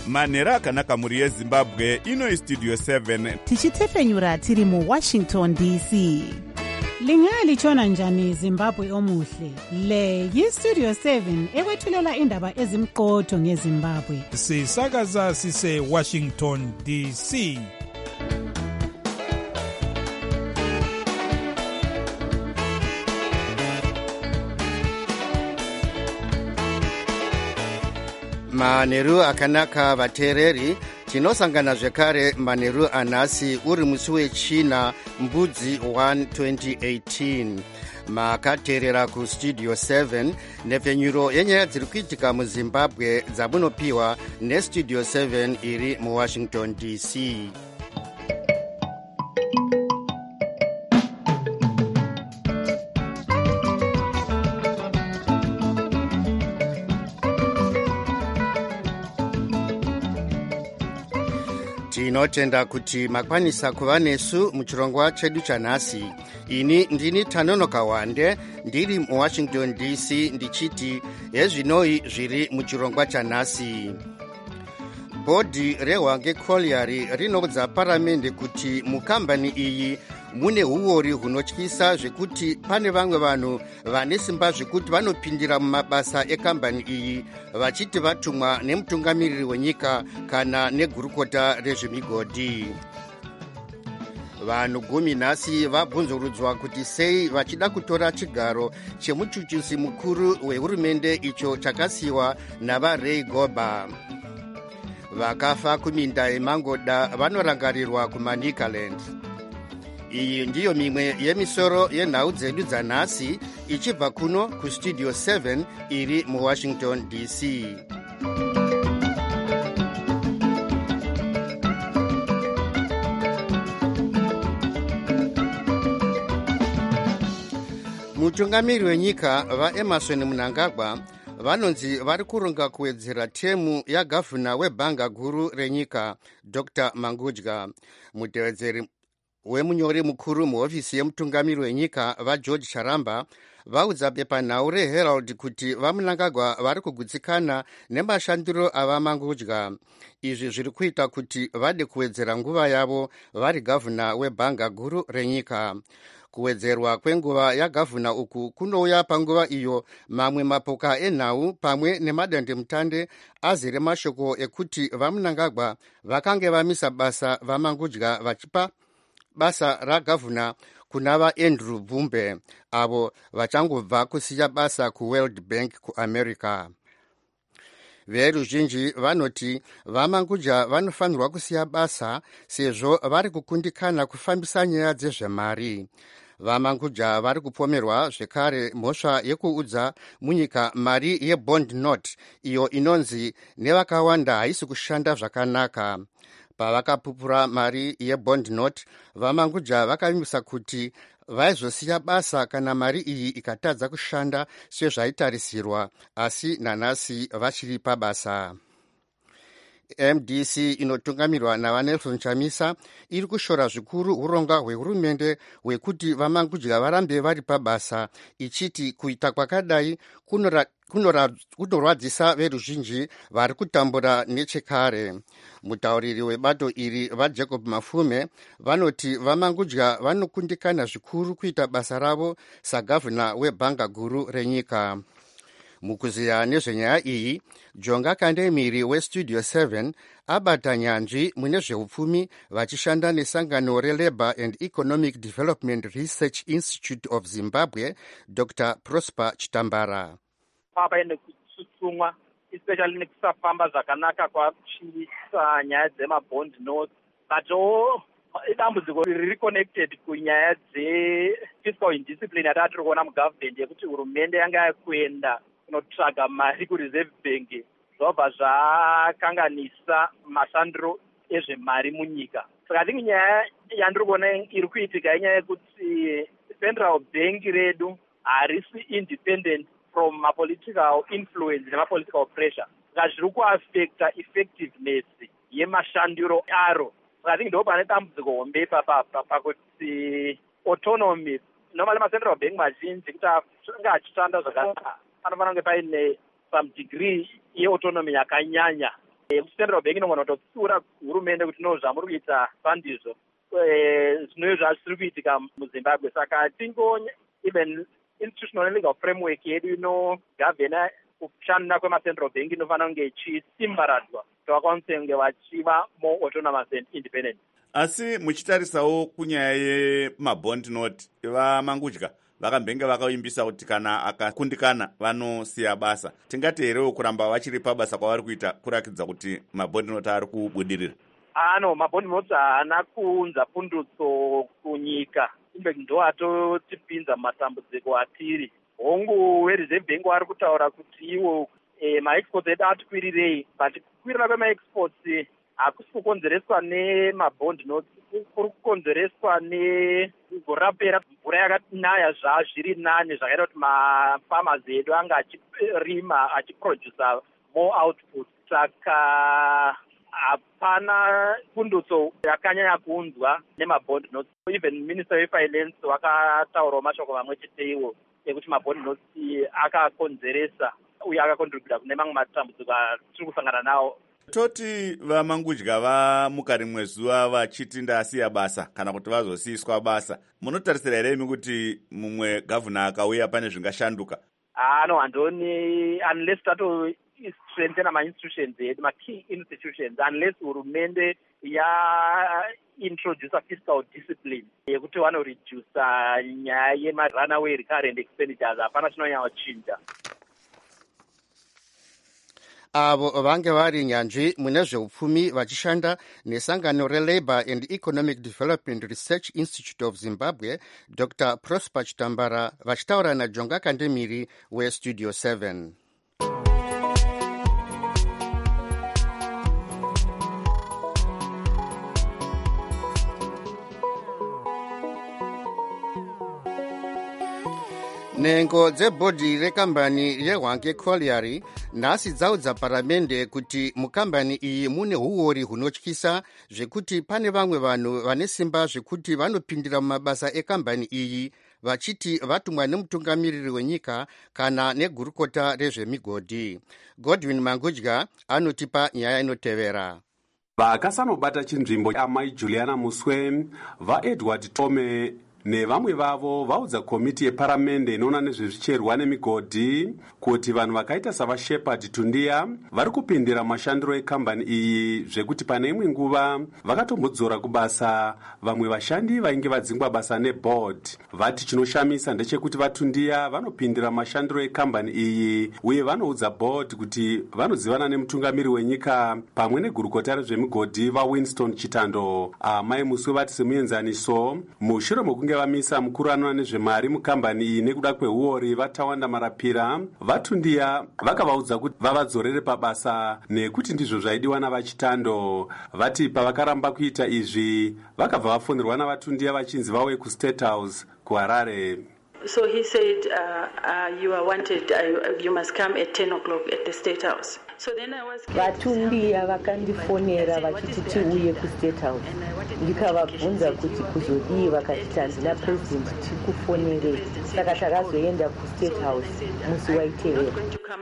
manhero akanaka mhuri yezimbabwe. Ino istudio 7 tichitefenyura tiri muwashington dc. Lingalitshona njani Zimbabwe omuhle? Le yistudio 7 ekwethulela indaba ezimqotho ngeZimbabwe. Sisakaza sise Washington DC. Manheru akanaka vateereri, tinosangana zvekare manheru anhasi uri musi wechina mbudzi 1 2018. Makateerera kustudio 7 nepfenyuro yenyaya dziri kuitika muzimbabwe dzamunopiwa nestudio 7 iri muwashington dc. Tinotenda kuti makwanisa kuva nesu muchirongwa chedu chanhasi. Ini ndini Tanonoka Wande, ndiri muwashington dc ndichiti hezvinoi zviri muchirongwa chanhasi. Bhodhi rehwange colliery rinoudza paramende kuti mukambani iyi mune huori hunotyisa zvekuti pane vamwe vanhu vane simba zvekuti vanopindira mumabasa ekambani iyi vachiti vatumwa nemutungamiriri wenyika kana negurukota rezvemigodhi. Vanhu 10 nhasi vabvunzurudzwa kuti sei vachida kutora chigaro chemuchuchisi mukuru wehurumende icho chakasiyiwa navaRay Goba. Vakafa kuminda yemangoda vanorangarirwa kumaNicaland. Iyi ndiyo mimwe yemisoro yenhau dzedu dzanhasi ichibva kuno kustudio 7 iri muwashington dc. Mutungamiri wenyika vaEmerson Mnangagwa vanonzi vari kuronga kuwedzera temu yagavhuna webhanga guru renyika Dr. Mangudya. Mutevedzeri wemunyori mukuru muhofisi yemutungamiri wenyika vaGeorge Charamba vaudza bepanhau reHerald kuti vaMnangagwa vari kugutsikana nemashandiro avaMangudya. Izvi zviri kuita kuti vade kuwedzera nguva yavo vari gavhuna webhanga guru renyika. Kuwedzerwa kwenguva yagavhuna uku kunouya panguva iyo mamwe mapoka enhau pamwe nemadandemutande azere mashoko ekuti vaMnangagwa vakange vamisa basa vaMangudya vachipa basa ragavhuna kuna vaAndrew Bvumbe avo vachangobva kusiya basa kuWorld Bank kuAmerica. Veruzhinji vanoti vaMangudya vanofanirwa kusiya basa sezvo vari kukundikana kufambisa nyaya dzezvemari. VaMangudya vari kupomerwa zvekare mhosva yekuudza munyika mari yebond note iyo inonzi nevakawanda haisi kushanda zvakanaka. Pavakapupura mari yebond note, vaMangudya vakavimbisa kuti vaizosiya basa kana mari iyi ikatadza kushanda sezvaitarisirwa, asi nanhasi vachiri pabasa. MDC inotungamirwa navaNelson Chamisa iri kushora zvikuru urongwa hwehurumende hwekuti vaMangudya varambe vari pabasa, ichiti kuita kwakadai kunorwadzisa veruzhinji vari kutambura nechekare. Mutauriri webato iri vaJacob Mafume vanoti vaMangudya vanokundikana zvikuru kuita basa ravo sagavhuna webhanga guru renyika. Mukuziya nezvenyaya iyi, Jonga Kandemiri westudio 7 abata nyanzvi mune zveupfumi vachishanda nesangano reLabour and Economic Development Research Institute of Zimbabwe, Dr. Prosper Chitambara. Papa nekutsutsumwa especially nekusafamba zvakanaka kwachiisa nyaya dzemabond notes, butwo idambudziko riri connected kunyaya dzefiscal indiscipline yatatiri kuona mugovernment yekuti hurumende yanga yakuenda kunotsvaga mari kureserve bank zvobva zvakanganisa mashandiro ezvemari munyika. Saka I think nyaya yandiri kuona iri kuitika inyaya yekuti central bank redu harisi independent from political influence nemapolitical pressure. Saka zviri kuaffecta effectiveness yemashandiro aro. Saka I think ndo pane dambudziko hombe pakuti autonomy normally macentral bank mazhinji kuti anga achishanda zvakanaka panofanira kunge paine some degree yeautonomy yakanyanya Central Bank inogona kutotsiura hurumende kuti no zvamuri kuita pandizvo zvinova zvisiri kuitika muZimbabwe. Saka even institutional legal framework yedu inogovhena kushanda kwema-Central Bank inofanira kunge ichisimbaradzwa kuti vakwanise kunge vachiva more autonomous and independent. Asi muchitarisawo kunyaya yemabond note, vaMangudya vakambenge vakaimbisa kuti kana akakundikana vanosiya basa. Tingati herewo kuramba vachiri pabasa kwavari kuita kurakidza kuti mabond note ari kubudirira? Mabond note haana kuunza pundutso kunyika. Ndo atotipinza mumatambudziko atiri. Hongu weReserve Bank vari kutaura kuti iwo maexports edu atikwirirei, but kukwirira kwemaexports hakusi kukonzereswa nemabond notes, kuri kukonzereswa negore rapera mvura yakanaya zviri nane zvakaita kuti mafarmers edu anga achirima achiproducer more output. Saka hapana pundutso yakanyanya kuunzwa nemabond notes. Even Minister weFinance wakataurawo mashoko mamwe chete iwo ekuti mabond notes akakonzeresa uye akakontributa kune mamwe matambudziko atiri kusangana nawo. Toti vaMangudya vamuka rimwe zuva vachiti ndasiya basa kana kuti vazosiyiswa basa, munotarisira here imi kuti mumwe gavhuna akauya pane zvingashanduka? Handoni, unless tato strengthena ma-institutions edu, ma-key institutions, unless hurumende introduce fiscal discipline yekuti vanoreduce nyaya yema-runaway recurrent expenditures, hapana chinonyanya kuchinja. Avo vange vari nyanzvi mune zveupfumi vachishanda nesangano reLabour and Economic Development Research Institute of Zimbabwe, Dr. Prosper Chitambara, vachitaura naJonga Kandemiri weStudio 7. Nhengo dzebhodhi rekambani yeHwange Colliery nhasi dzaudza paramende kuti mukambani iyi mune huori hunotyisa zvekuti pane vamwe vanhu vane simba zvekuti vanopindira mumabasa ekambani iyi vachiti vatumwa nemutungamiriri wenyika kana negurukota rezvemigodhi. Godwin Mangudya anotipa nyaya inotevera. Vakasanobata chinzvimbo amai Juliana Muswe, vaEdward Tome nevamwe vavo vaudza komiti yeparamende inoona nezvezvicherwa nemigodhi kuti vanhu vakaita savaShepherd Tundia vari kupindira mashandiro ekambani iyi zvekuti pane imwe nguva vakatombodzora kubasa vamwe vashandi vainge vadzingwa basa neboard. Vati chinoshamisa ndechekuti vaTundia vanopindira mashandiro ekambani iyi uye vanoudza board kuti vanozivana nemutungamiri wenyika pamwe negurukota rezvemigodhi vaWinston Chitando. Amai Muswe vati semuenzaniso mushure mokunge vamisa mukuru anoona nezvemari mukambani iyi nekuda kweuori vaTawanda Marapira, vaTundia vakavaudza kuti vavadzorere pabasa nekuti ndizvo zvaidiwa navaChitando. Vati pavakaramba kuita izvi vakabva vafonerwa navaTundia vachinzi vauye kuState House kuHarare. So he said, you are wanted, you must come at 10 o'clock at the State House. So then I was vaTundia vakandifonera vachiti tiuye kuState House. Ndikavabvunza kuti kuzodii, vakati handina president tikufonerei. Saka takazoenda kuState House musi waitevera.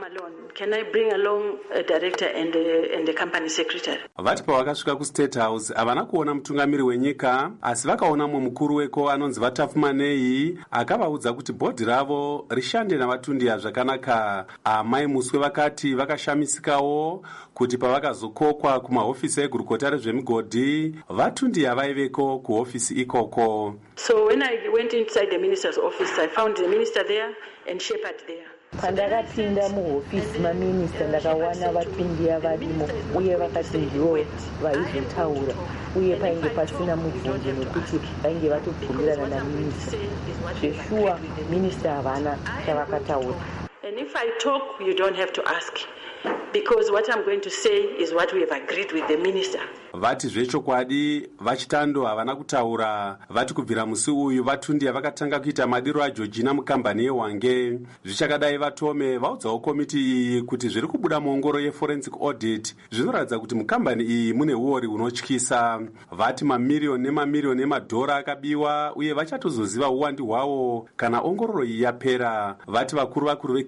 Can I bring along a director and the company secretary? Vati pavakasvika kuState House havana kuona mutungamiri wenyika asi vakaonamwe mukuru weko anonzi vaTafumanei akavaudza kuti bhodhi ravo rishande navaTundia zvakanaka. Amai Muswe vakati vakashamisikawo kuti pavakazokokwa kumahofisi egurukota rezvemigodhi vaTundia vaiveko kuhofisi ikoko. So when I went inside the minister's office, I found the minister there and Shepherd there. Pandakapinda muhofisi maminista ndakawana vaTundia varimo uye vakati ndivo vaizotaura uye painge pasina mubvunzo nekuti vainge vatobvumirana naminista. Zveshuwa minista havana chavakataura. And if I talk, you don't have to ask, because what I'm going to say is what we have agreed with the minister. Vati zvechokwadi vaChitando havana kutaura. Vati kubvira musi uyu vaTundia vakatanga kuita madiro aJoργina mukambani yeHwange. Zvichakadai vaTome vaudzawo komiti iyi kuti zviri kubuda muongoro yeforensic audit zvinoratidza kuti mukambani iyi mune uori hunotyisa. Vati mamiriyoni nemamiriyoni emadhora akabiwa uye vachatozoziva uwandi hwawo kana ongororo iyi yapera. Vati vakuru vekambani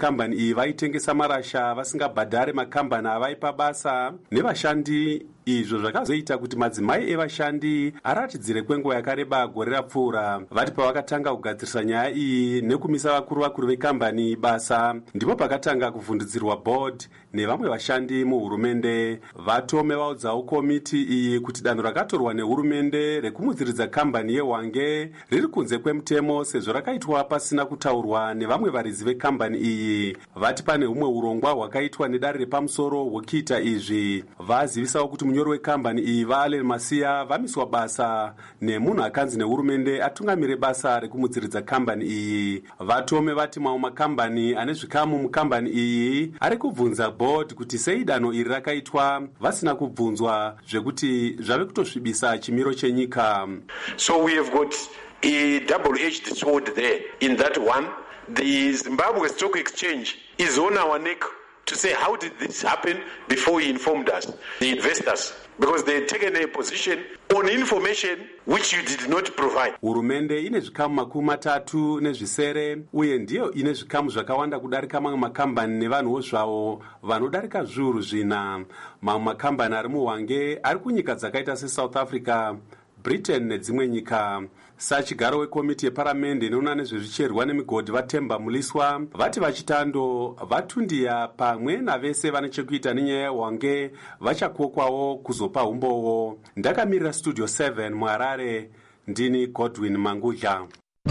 vekambani iyi vaitengesa marasha vasingabhadhare makambani avaipa basa nevashandi. Izvo zvakazoita kuti madzimai evashandi aratidzire kwenguva yakareba gore rapfuura. Vati pavakatanga kugadzirisa nyaya iyi nekumisa vakuru vekambani basa, ndipo pakatanga kuvhundutsirwa board nevamwe vashandi muhurumende. Vatome vaudzawo komiti iyi kuti danho rakatorwa nehurumende rekumudziridza kambani yeHwange riri kunze kwemutemo, sezvo rakaitwa pasina kutaurwa nevamwe varidzi vekambani iyi. Vati pane humwe urongwa hwakaitwa nedare repamusoro hwokuita izvi. Vazivisawo kuti munyori wekambani iyi vaAllen Masiya vamiswa basa nemunhu akanzi nehurumende atungamire basa rekumudziridza kambani iyi. Vatome vati mamwe makambani ane zvikamu mukambani iyi ari kubvunza board kuti sei danho iri rakaitwa vasina kubvunzwa, zvekuti zvave kutosvibisa chimiro chenyika. So we have got a double-edged sword there. In that one, the Zimbabwe Stock Exchange is on our neck to say, how did this happen before he informed us, the investors? Because they had taken a position on information which you did not provide. Hurumende ine zvikamu 30 uye ndiyo ine zvikamu zvakawanda kudarika mamwe makambani nevanhuwo zvavo vanodarika zviuru 4. Mamwe makambani ari muHwange ari kunyika dzakaita seSouth Africa, Britain nedzimwe nyika. Sachigaro wekomiti yeparamende inoona nezvezvicherwa nemigodhi vaTemba Muliswa vati vachitando vatundiya pamwe navese vane chekuita nenyaya yeHwange vachakokwawo kuzopa umbowo. Ndakamirira Studio 7 muHarare, ndini Godwin Mangudla.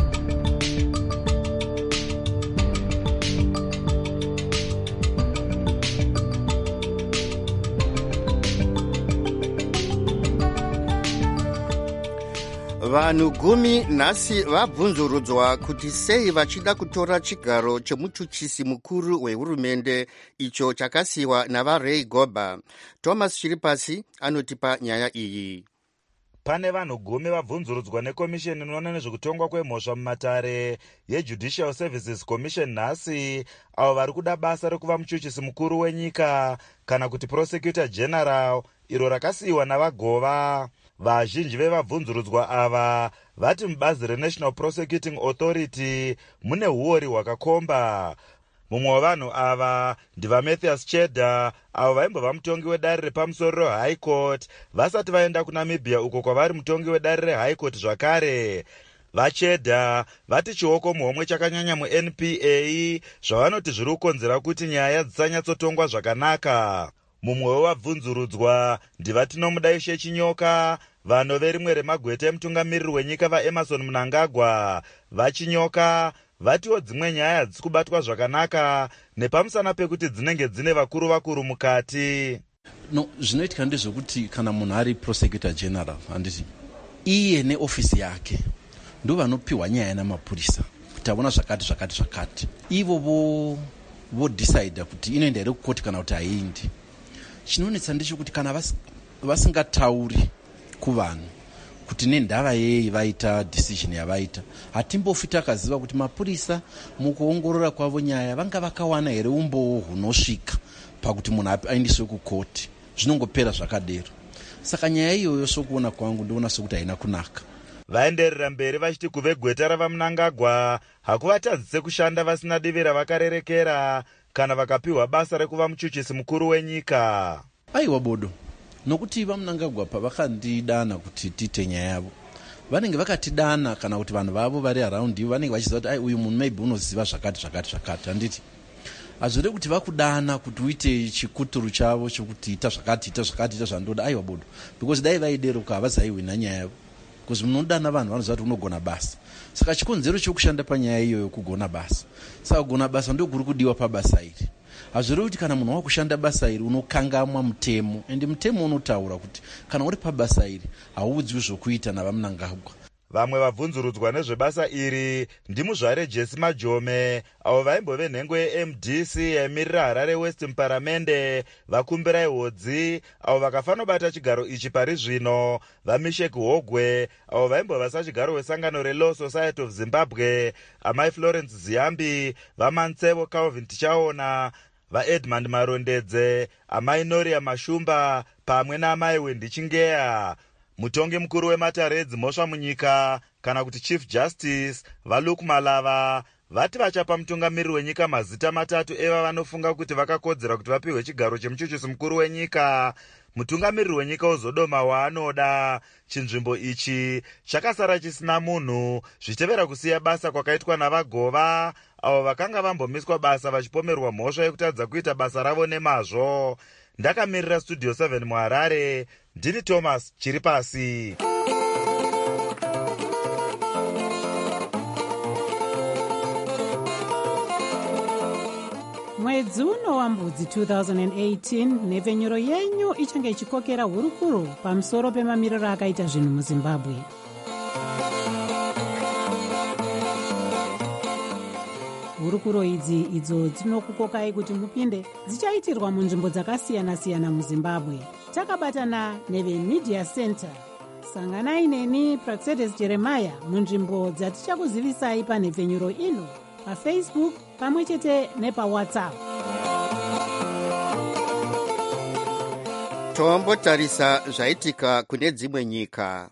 Vanhu 10 nhasi vabvunzurudzwa kuti sei vachida kutora chigaro chemuchuchisi mukuru wehurumende icho chakasiyiwa navaRay Goba. Thomas Chiripasi anotipa nyaya iyi. Pane vanhu 10 vabvunzurudzwa nekomisheni inoona nezvekutongwa kwemhosva mumatare yeJudicial Services Commission nhasi, avo vari kuda basa rekuva muchuchisi mukuru wenyika kana kuti Prosecutor General, iro rakasiyiwa navaGova. Vazhinji vevabvunzurudzwa ava vati mubazi reNational Prosecuting Authority mune huori hwakakomba. Mumwe wavanhu ava ndivaMatthias Chedda, avo vaimbova mutongi wedare repamusoro reHigh Court vasati vaenda kuNamibia uko kwavari mutongi wedare reHigh Court zvakare. VaChedda vati chioko muhomwe chakanyanya muNPA zvavanoti zviri kukonzera kuti nyaya dzisanyatsotongwa zvakanaka. Mumwe wevabvunzurudzwa ndivatinomudaishe Chinyoka, vanhu verimwe remagweta emutungamiriri wenyika vaEmmerson Mnangagwa. VaChinyoka vatiwo dzimwe nyaya hadzisi kubatwa zvakanaka nepamusana pekuti dzinenge dzine vakuru mukati. Zvinoitika ndezvekuti kana munhu ari Prosecutor General, handiti iye neofisi yake ndo vanopiwa nyaya namapurisa kuti avona zvakati ivo vodecide kuti inoenda here kukoti kana kuti haiendi. Chinonetsa ndechekuti kana vasingatauri kuvanhu kuti nendava yei vaita decision yavaita, hatimbofi takaziva kuti mapurisa mukuongorora kwavo nyaya vanga vakawana here umbowo hunosvika pakuti munhu aendeswe kukoti. Zvinongopera zvakadero. Saka nyaya iyoyo sokuona kwangu ndoona sokuti haina kunaka. Vaenderera mberi vachiti kuvegweta ravaMnangagwa hakuvatadzise kushanda vasina divi ravakarerekera kana vakapiwa basa rekuva muchuchisi mukuru wenyika. Aiwa bodo, nokuti vaMnangagwa pavakandidana kuti tiite nyaya yavo, vanenge vakatidana kana kuti vanhu vavo vari around ivo vanenge vachiziva kuti uyu munhu maybe unoziva zvakati. Handiti hazviri kuti vakudana kuti uite chikuturu chavo chokuti ita zvakati zvandoda. Aiwa bodo, because dai vaideroka havazaiwina nyaya yavo, because munodana vanhu vanoziva kuti unogona basa. Saka chikonzero chokushanda panyaya iyoyo kugona basa. Saka kugona basa ndio kuri kudiwa pabasa iri. Hazviri kuti kana munhu wakushanda basa iri unokangamwa mutemo, ende mutemo unotaura kuti kana uri pabasa iri hauudziwi zvokuita navaMnangagwa. Vamwe vabvunzurudzwa nezvebasa iri ndimuzvare Jesse Majome, avo vaimbove nhengo yeMDC yaimirira Harare West muparamende, vakumbirai hodzi avo vakafanobata chigaro ichi pari zvino, vaMishek Hogwe avo vaimbova sachigaro wesangano reLaw Society of Zimbabwe, amai Florence Ziyambi, vaMansevo Calvin Tichaona, vaEdmund Marondedze, amai Noria Mashumba pamwe naamai Wendy Chingeya. Mutongi mukuru wematare edzimhosva munyika kana kuti Chief Justice vaLuke Malava vati vachapa mutungamiriri wenyika mazita matatu eva vanofunga kuti vakakodzera kuti vapiwe chigaro chemuchuchisi mukuru wenyika. Mutungamiriri wenyika uzodoma waanoda. Chinzvimbo ichi chakasara chisina munhu zvichitevera kusiya basa kwakaitwa navagova avo vakanga vambomiswa basa vachipomerwa mhosva yekutadza kuita basa ravo nemazvo. Ndakamirira Studio 7 muHarare, ndini Thomas Chiripasi. Mwedzi uno wambudzi 2018 nhepfenyuro yenyu ichange ichikokera hurukuro pamusoro pemamiriro akaita zvinhu muZimbabwe. Hurukuro idzi idzo dzinokukokai kuti mupinde dzichaitirwa munzvimbo dzakasiyana-siyana muZimbabwe. Takabatana neveMedia Center. Sanganai neni Praxedes Jeremiah munzvimbo dzatichakuzivisai panhepfenyuro ino paFacebook pamwe chete nepaWhatsApp. Tombotarisa zvaitika kune dzimwe nyika.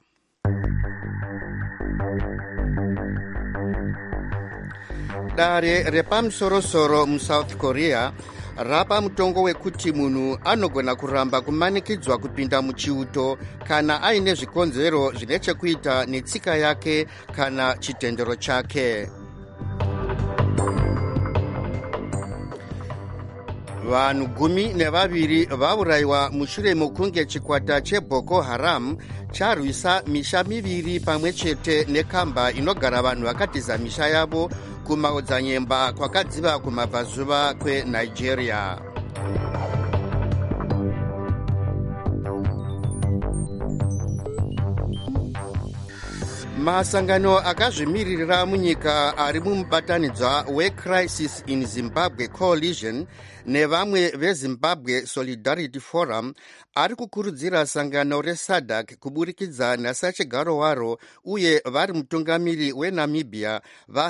Dare repamusoro-soro muSouth Korea rapa mutongo wekuti munhu anogona kuramba kumanikidzwa kupinda muchiuto kana aine zvikonzero zvine chekuita netsika yake kana chitendero chake. Vanhu 12 vaurayiwa mushure mokunge chikwata cheBoko Haram charwisa misha miviri pamwe chete nekamba inogara vanhu vakatiza misha yavo kumaodzanyemba kwakadziva kumabvazuva kweNigeria. Masangano akazvimirira munyika ari mumubatanidzwa weCrisis in Zimbabwe Coalition nevamwe veZimbabwe Solidarity Forum ari kukurudzira sangano reSADC kuburikidza nasachigaro waro uye vari mutungamiri weNamibia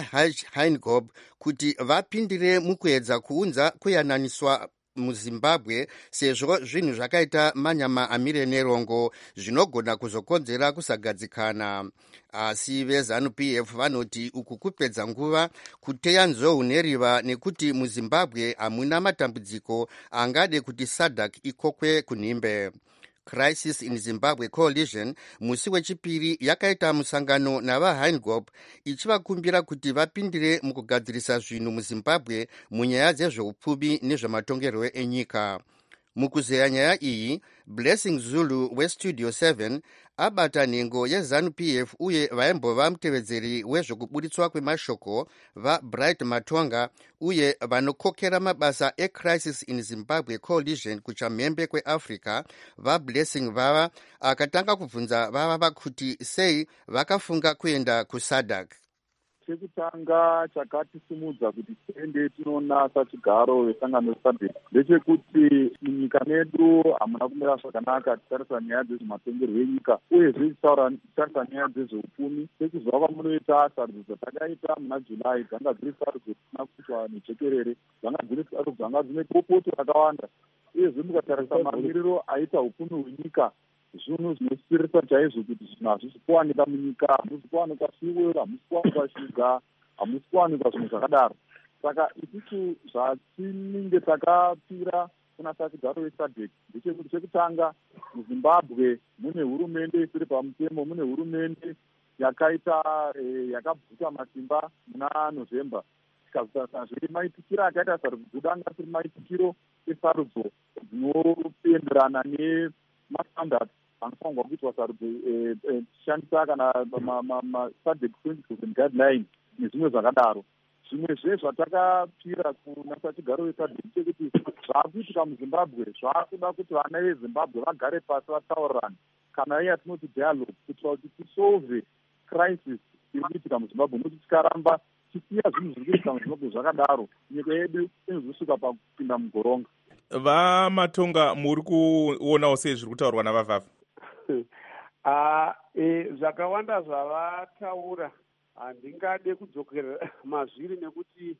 vaHeingob kuti vapindire mukuedza kuunza kuyananiswa muZimbabwe sezvo zvinhu zvakaita manyama amire nerongo zvinogona kuzokonzera kusagadzikana. Asi veZANU-PF vanoti uku kupedza nguva kuteya nzou neriva nekuti muZimbabwe hamuna matambudziko angade kuti SADC ikokwe kunhimbe. Crisis in Zimbabwe Coalition musi wechipiri yakaita musangano navaHeingob ichivakumbira kuti vapindire mukugadzirisa zvinhu muZimbabwe munyaya dzezveupfumi nezvematongerwo enyika. Mukuzeya nyaya iyi, Blessing Zulu weStudio 7 abata nhengo yeZANU-PF uye vaimbova mutevedzeri wezvekuburitswa kwemashoko vaBright Matonga uye vanokokera mabasa eCrisis in Zimbabwe Coalition kuchamhembe kweAfrica vaBlessing vava akatanga kubvunza vava kuti sei vakafunga kuenda kuSADC. Chekutanga chakatisimudza kuti tiende tinonasa chigaro vesangano reSADC ndechekuti munyika medu hamuna kumira zvakanaka titarisa nyaya dzezvematongerwo enyika uyezve titarisa nyaya dzezveupfumi. Sekuziva kwamunoita sarudzo dzatakaita muna Julai dzanga dziri sarudzo dzisina kuitwa nejekerere, dzanga dziri sarudzo dzanga dzine popoto rakawanda uyezve mukatarisa mamiriro aita upfumi hwenyika zvinhu zvinosirisa chaizvo kuti zvinhu hazvisi kuwanika munyika, hamusi kuwanikwa fuel, hamusi kuwanikwa shuga, hamusi kuwanikwa zvinhu zvakadaro. Saka isusu zvatinenge takapira kunasa chigaro veSADC ndechekuti chekutanga muZimbabwe mune hurumende isiri pamutemo, mune hurumende yakaita yakabvuta masimba muna November. Tikazvitarisa maitikiro akaita sarudzo anga asiri maitikiro esarudzo dzinopenderana nemasitandard anofanirwa kuitwa sarudzo tichishandisa kana SADC principles and guidelines nezvimwe zvakadaro. Zvimwezve zvatakapira kunasa chigaro veSADC chekuti zvaakuitika muZimbabwe zvaakuda kuti vana veZimbabwe vagare pasi vataurirane kana iya tinoti dialogue kuitira kuti tisolve crisis iri kuitika muZimbabwe. Nokuti tikaramba tisiya zvinhu zviri kuitika muZimbabwe zvakadaro nyika yedu inozosvika pakupinda mugoronga. VaMatonga muri kuonawo sei zviri kutaurwa navavava? Zvakawanda zvavataura handingade kudzokera mazviri nekuti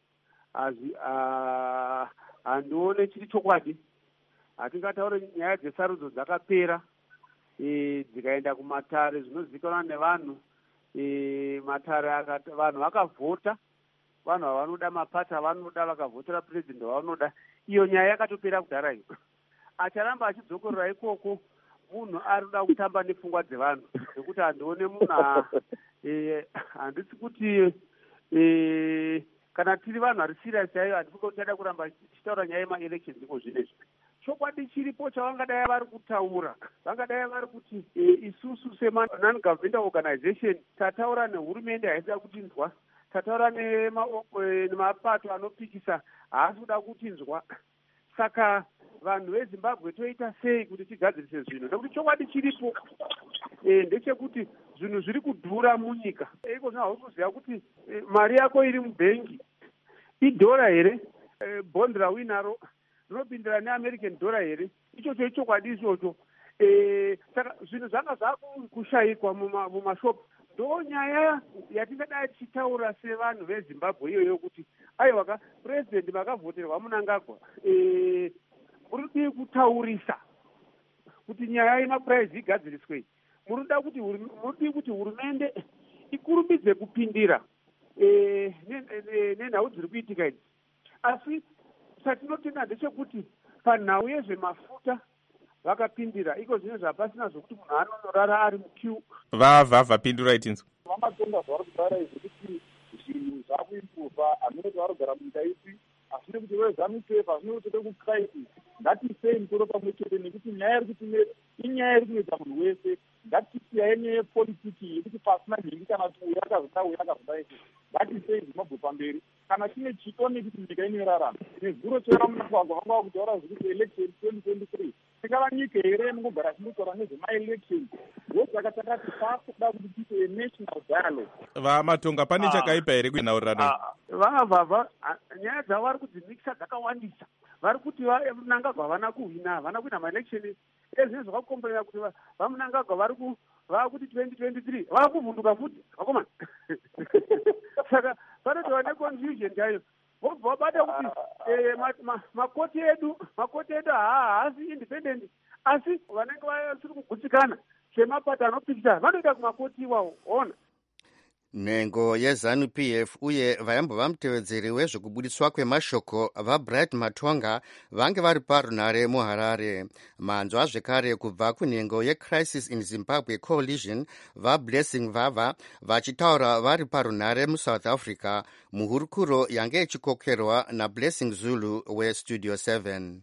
handione chiri chokwadi. Hatingataure nyaya dzesarudzo dzakapera dzikaenda kumatare zvinozivikanwa nevanhu. Matare vanhu vakavhota vanhu vavanoda, mapati avanoda, vakavhotera purezidendi vavanoda. Iyo nyaya yakatopera kudhara iyo. Acharamba achidzokorera ikoko, munhu ari kuda kutamba nepfungwa dzevanhu, zvekuti handione munhu handisi kuti kana tiri vanhu vari serious chaiyo, handisi kuti tichada kuramba tichitaura nyaya yemaelections iko zvinezvi. Chokwadi chiripo chavangadai vari kutaura, vangadai vari kuti isusu sema-non-government organization tataura nehurumende haisida kutinzwa, tataura nemapato anopikisa haasi kuda kutinzwa. Saka vanhu veZimbabwe toita sei kuti tigadzirise zvinhu? Nekuti chokwadi chiripo ndechekuti zvinhu zviri kudhura munyika. Iko zvino hausi kuziva kuti mari yako iri mubhengi idhora here, bhondi rawinaro rinopindira neamerican dollar here, ichocho chokwadi ichocho. Saka zvinhu zvanga zvakushayikwa mumashopu. Ndo nyaya yatingadai tichitaura sevanhu veZimbabwe iyoyo kuti aiwa purezidendi makavhoterwa Mnangagwa, muri kutaurisa kuti nyaya yemapuraizi igadziriswe. Muri kuti hurumende ikurumbidze kupindira nenhau dziri kuitika idzi. Asi chatinotenda ndechekuti panhau yezvemafuta vakapindira, iko zvine zvapasina zvokuti munhu anonorara ari mukiu. Vapindura itinzwa vamatonga zvari kutaura izvi kuti zvinhu zvakuimprova, hamene kuti varogara munyika ipi, hazvine kuti wezanupepa, hazvine kuti tode kucrisis. Ngatisei musoro pamwe chete, nekuti nyaya iri kutinetsa inyaya iri kunetsa munhu wese. Ngatisiyai nyaya yepolitiki yekuti pasina mhingi kana kuti uyu akazoda uyu akazoda ese. Ngatisei Zimbabwe pamberi. Kana chine chikoni kuti nyika inorarama nezuro chera mumugwagwa vanga vakutaura zvekuti election 2023 tingava nyika here mungogara tinotora nezvemaelection. Ndosaka takati takuda kuti tiite national dialogue. Vamatonga pane chakaipa here kunaurana? Vavava nyaya dzavo vari kudzimikisa dzakawandisa. Vari kuti Mnangagwa havana kuhwina, havana kuita maelection. Ezvino zvakakomberera kuti vaMnangagwa vari kuti 2023 vava kuvhunduka futi vakomana. Saka panotova neconfusion chaiyo. Vobva vabata kuti makoti edu haasi independent, asi vanenge vasiri kugutsikana semapato anopikisa vanoita kumakoti iwawo. Ona nhengo yeZANU-PF uye vayambova mutevedzeri wezvekubudiswa kwemashoko vaBright Matonga vange vari parunhare muHarare. Manzwa zvekare kubva kunhengo yeCrisis in Zimbabwe Coalition vaBlessing Vava vachitaura vari parunhare muSouth Africa muhurukuro yange ichikokerwa naBlessing Zulu weStudio 7.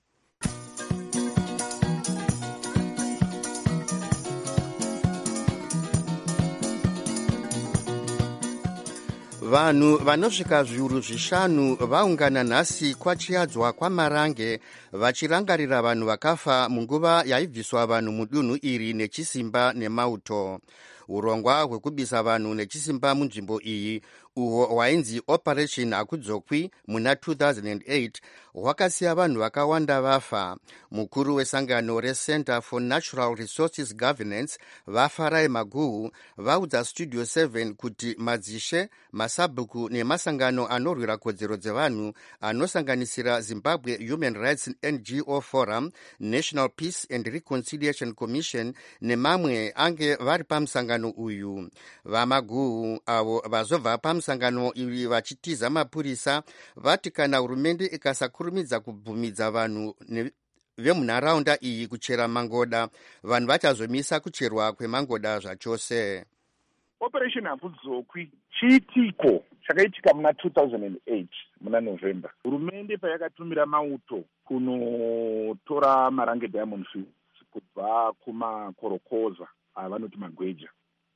Vanhu vanosvika zviuru zvishanu vaungana nhasi kwachiadzwa kwaMarange vachirangarira vanhu vakafa munguva yaibviswa vanhu mudunhu iri nechisimba nemauto. Urongwa hwekubisa vanhu nechisimba munzvimbo iyi uhwo hwainzi Operation Hakudzokwi muna 2008 hwakasiya vanhu vakawanda vafa. Mukuru wesangano reCenter for Natural Resources Governance vaFarai Maguhu vaudza Studio 7 kuti madzishe, masabhuku nemasangano anorwira kodzero dzevanhu anosanganisira Zimbabwe Human Rights NGO Forum, National Peace and Reconciliation Commission nemamwe ange vari pamusangano uyu. VaMaguhu avo vazobva pamusangano iri vachitiza mapurisa vati kana hurumende ikasakurumidza kubvumidza vanhu vemunharaunda iyi kuchera mangoda, vanhu vachazomisa kucherwa kwemangoda zvachose. Operation Hakudzokwi chiitiko chakaitika muna 2008 muna November. Hurumende payakatumira mauto kunotora Marange Diamond Fields kubva kumakorokoza avanoti magweja.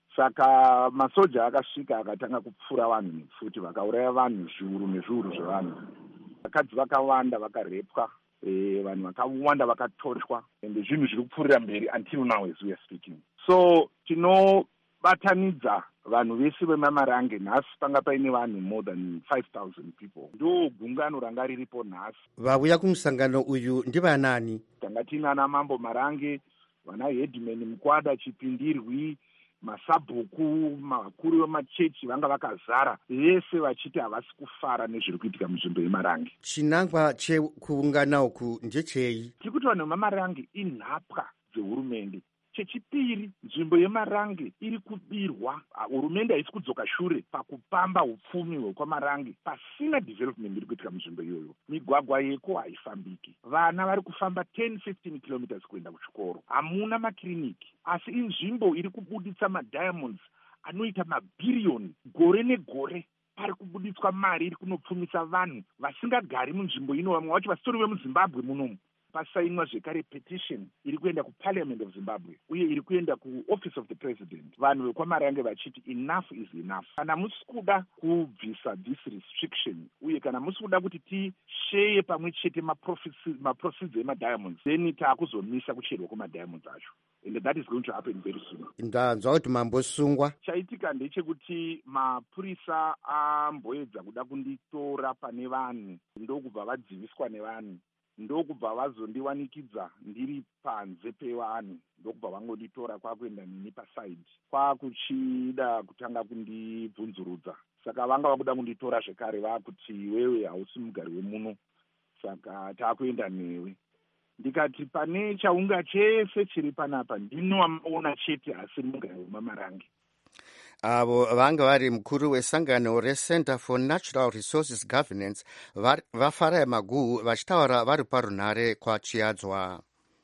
Saka masoja akasvika akatanga kupfura vanhu nepfuti vakauraya vanhu zviuru nezviuru zvevanhu. Vakadzi vakawanda vakarepwa, vanhu vakawanda vakatoshwa, ende zvinhu zviri kupfuurira mberi until now as we are speaking. So tinobatanidza vanhu vese vemaMarange nhasi panga paine vanhu more than 5,000 people. Ndo gungano ranga riripo nhasi. Vauya kumusangano uyu ndivanani? Tanga tinana Mambo Marange, vana Headman Mukwada Chipindirwi, masabhuku, makuru vemachechi vanga vakazara, vese vachiti havasi kufara nezviri kuitika munzvimbo yeMarange. Chinangwa chekuungana uku ndechei? Tiri kuti vanhu vemaMarange inhapwa dzehurumende. Chechipiri, nzvimbo yeMarange iri kubirwa. Hurumende haisi kudzoka shure pakupamba upfumi hwekwaMarange pasina development iri kuitika munzvimbo iyoyo. Migwagwa yeko haifambiki. Vana vari kufamba 10-15 kilometers kuenda kuchikoro. Hamuna makiriniki. Asi inzvimbo iri kubuditsa madiamonds anoita mabhiriyoni gore negore. Pari kubuditswa mari iri kunopfumisa vanhu vasingagari munzvimbo ino, vamwe vacho vasitori vemuZimbabwe munomu. Pasainwa zvekare petition iri kuenda kuParliament of Zimbabwe uye iri kuenda kuOffice of the President, vanhu vekwaMarange vachiti enough is enough. Kana musi kuda kubvisa this restriction uye kana musi kuda kuti tisheye pamwe chete maproceeds emadiamonds, then taakuzomisa kucherwa kwemadiamonds acho. And that is going to happen very soon. Ndanzwa kuti mambosungwa. Chaitika ndechekuti mapurisa amboedza kuda kunditora pane vanhu, ndokubva vadziviswa nevanhu, ndokubva vazondiwanikidza ndiri panze pevanhu, ndokubva vangonditora kwakuenda nini pasaidi, kwakuchida kutanga kundibvunzurudza. Saka vanga vakuda kunditora zvekare, vakuti wewe hausi mugari wemuno, saka taakuenda newe. Ndikati pane chaunga chese chiri panapa ndinomaona chete, asi mugari weMarange. Avo vanga vari mukuru wesangano reCenter for Natural Resources Governance vaFarai Maguhu vachitaura vari parunhare kwaChiadzwa.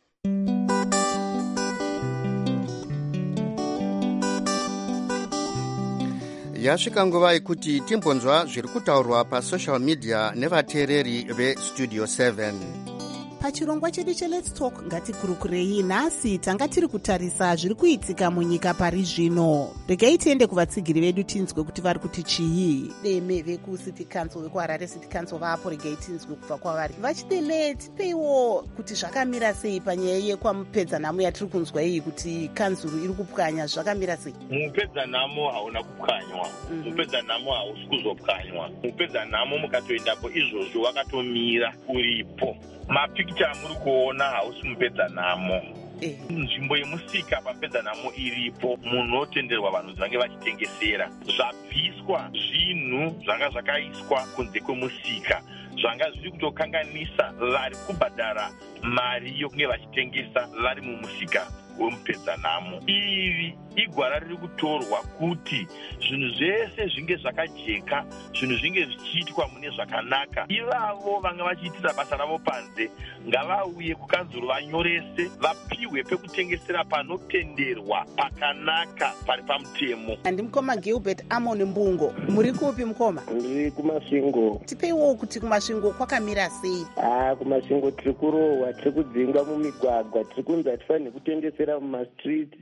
Yasvika nguva yekuti timbonzwa zviri kutaurwa pasocial media nevateereri veStudio 7. Pachirongwa chedu cheLet's Talk ngatikurukurei. Nhasi tanga tiri kutarisa zviri kuitika munyika pari zvino. Regai tiende kuvatsigiri vedu tinzwe kuti vari kuti chii. Deme vekuCity Council, vekuHarare City Council vapo, regai tinzwe kubva kwavari. Vachideme tipeiwo kuti zvakamira sei panyaya yekwamupedzanhamo yatiri kunzwa iyi kuti kanzuru iri kupwanya, zvakamira sei? Mupedzanhamo hauna kupwanywa. Mupedzanhamo hausi kuzopwanywa. Mupedzanhamo mukatoendapo izvozvo wakatomira uripo. Mapikicha amuri kuona hausi mupedzanhamo. Nzvimbo yemusika pamupedzanhamo iripo, munotenderwa vanhu vange vachitengesera. Zvabviswa zvinhu zvanga zvakaiswa kunze kwemusika, zvanga zviri kutokanganisa vari kubhadhara mari yokunge vachitengesa vari mumusika wemupedzanhamo. Iri igwara riri kutorwa kuti zvinhu zvese zvinge zvakajeka, zvinhu zvinge zvichiitwa mune zvakanaka. Ivavo vanga vachiitira basa ravo panze ngavauye kukanzuru vanyorese, vapiwe pekutengesera panotenderwa pakanaka pari pamutemo. Ndimukoma Gilbert Amon Mbungo. Muri kupi mukoma? Ndiri kuMasvingo. Tipeiwo kuti kuMasvingo kwakamira sei? kuMasvingo tiri kurohwa, tiri kudzingwa mumigwagwa, tiri kunzi hatifaniri kutengesera mumastreet.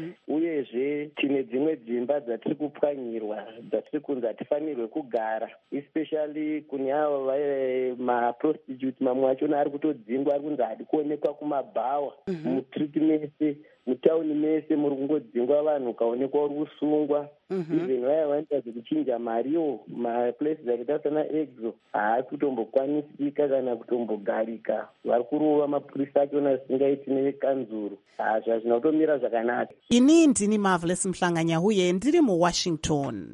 Uyezve tine dzimwe dzimba dzatiri kupwanyirwa, dzatiri kunzi hatifanirwe kugara, especially kune avo maprostitute. Mamwe achona ari kutodzingwa, ari kunzi hadi kuonekwa kumabhawa. Mustreet mese, mutauni mese muri kungodzingwa vanhu, ukaonekwa uri kusungwa. Even vaya vanoita zvekuchinja mariwo, maplaces akaita sana Exo haasi kutombokwanisika kana kutombogarika. Vari kurova mapurisa achona zvisingaiti nevekanzuru. Zvazvina kutomira zvakanaka. Ini ndini Marvelous Mhlanganya uye ndiri muWashington.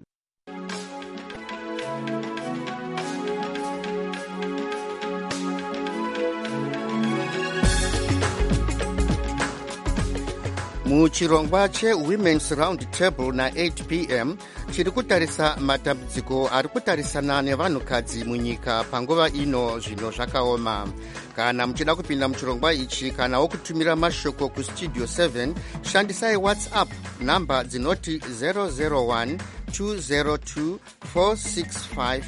Muchirongwa cheWomen's Round Table na 8 p.m. chiri kutarisa matambudziko ari kutarisana nevanhukadzi munyika panguva ino zvino zvakaoma. Kana muchida kupinda muchirongwa ichi kana wokutumira mashoko kuStudio 7, shandisai WhatsApp namba dzinoti 001 202 465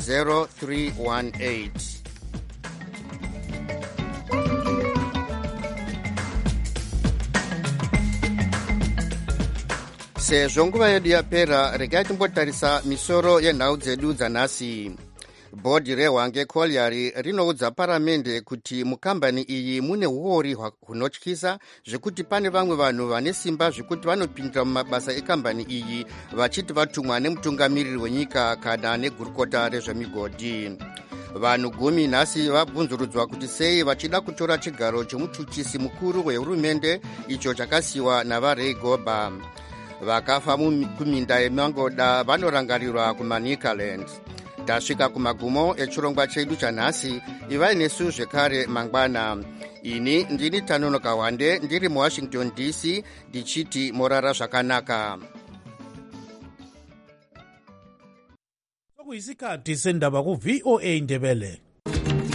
0318. Sezvo nguva yedu yapera, regai timbotarisa misoro yenhau dzedu dzanhasi. Bhodhi reHwange Colliery rinoudza paramende kuti mukambani iyi mune uori hunotyisa zvekuti pane vamwe vanhu vane simba zvekuti vanopindira mumabasa ekambani iyi vachiti vatumwa nemutungamiriri wenyika kana negurukota rezvemigodhi. Vanhu 10 nhasi vabvunzurudzwa kuti sei vachida kutora chigaro chemuchuchisi mukuru wehurumende icho chakasiyiwa navaRay Goba. Vakafa kuminda yeMangoda vanorangarirwa kumaNicaland. Tasvika kumagumo echirongwa chedu chanhasi. Ivai nesu zvekare mangwana. ini ndini Tanono Kawande ndiri muWashington DC ndichiti morara zvakanaka. Sokuyisikhathi sendaba ku VOA Ndebele.